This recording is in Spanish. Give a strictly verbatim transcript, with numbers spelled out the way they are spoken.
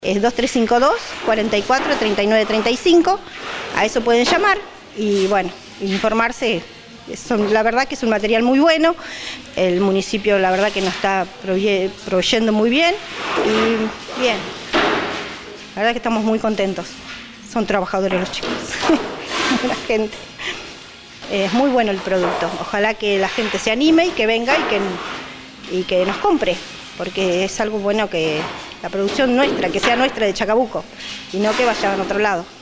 Es dos tres cinco dos, cuarenta y cuatro, treinta y nueve, treinta y cinco, a eso pueden llamar y bueno, informarse. Son, la verdad que es un material muy bueno, el municipio la verdad que nos está proveyendo muy bien y bien, la verdad que estamos muy contentos, son trabajadores los chicos, buena gente, es muy bueno el producto, ojalá que la gente se anime y que venga y que, y que nos compre, porque es algo bueno que la producción nuestra, que sea nuestra de Chacabuco y no que vaya a otro lado.